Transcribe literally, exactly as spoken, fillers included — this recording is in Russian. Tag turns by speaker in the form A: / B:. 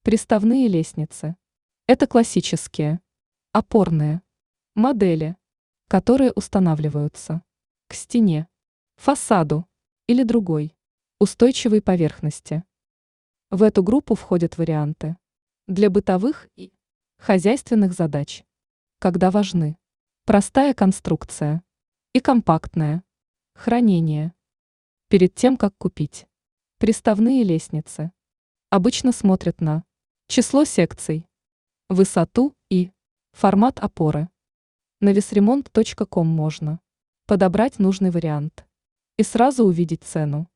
A: Приставные лестницы. Это классические, опорные модели, которые устанавливаются к стене, фасаду или другой устойчивой поверхности. В эту группу входят варианты для бытовых и хозяйственных задач, когда важны простая конструкция и компактное хранение. Перед тем, как купить приставные лестницы, обычно смотрят на число секций, высоту и формат опоры. На весремонт точка ком можно подобрать нужный вариант и сразу увидеть цену.